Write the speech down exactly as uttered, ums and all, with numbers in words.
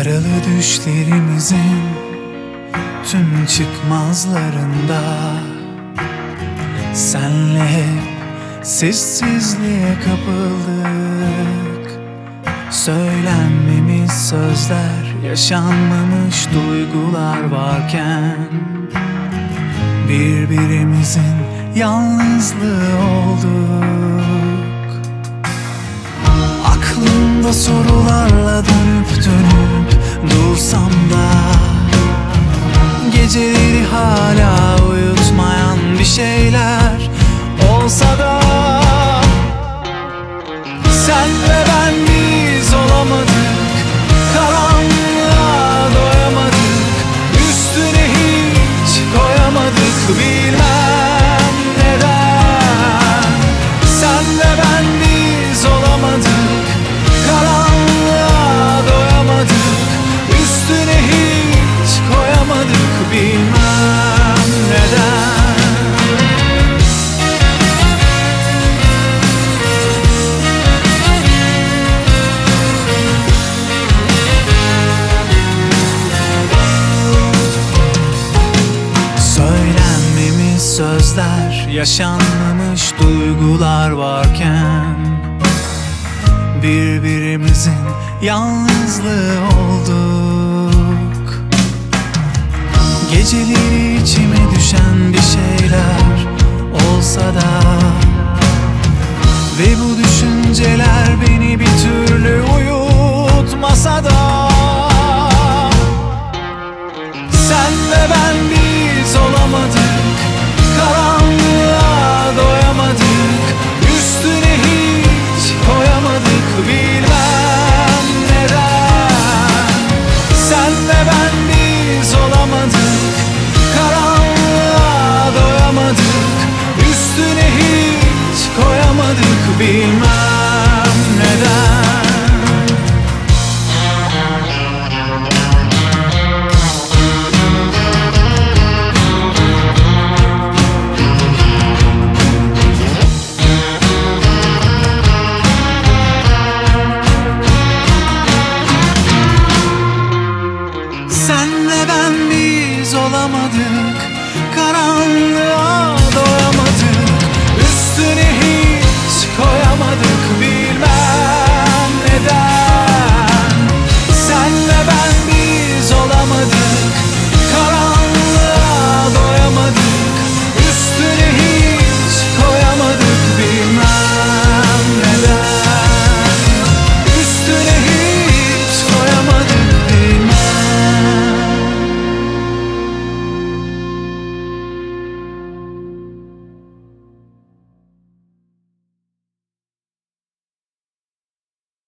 Yaralı düşlerimizin tüm çıkmazlarında senle hep sessizliğe kapıldık. Söylenmemiş sözler, yaşanmamış duygular varken birbirimizin yalnızlığı olduk. Aklımda sorularla dönüp dönüp dursam da geceleri hala uyutmayan bir şeyler olsa da sen ve ben biz olamadık, karanlığa doyamadık, üstüne hiç koyamadık, bilmem neden. Sen ve ben biz olamadık, karanlığa doyamadık, üstüne hiç koyamadık, bilmem neden. Söylenmemiş sözler, yaşanmamış duygular varken birbirimizin yalnızlığı olduk. Geceleri içime düşen bir şeyler olsa da ve bu düşünceler beni bir türlü uyutmasa da sen ve ben biz olamadık, karanlığa doyamadık, üstüne hiç koyamadık, bilmem neden. Sen ve ben biz olamadık, karanlığa doyamadık, üstüne hiç koyamadık, bilmem neden. Senle ben biz olamadık, karanlığa doyamadık.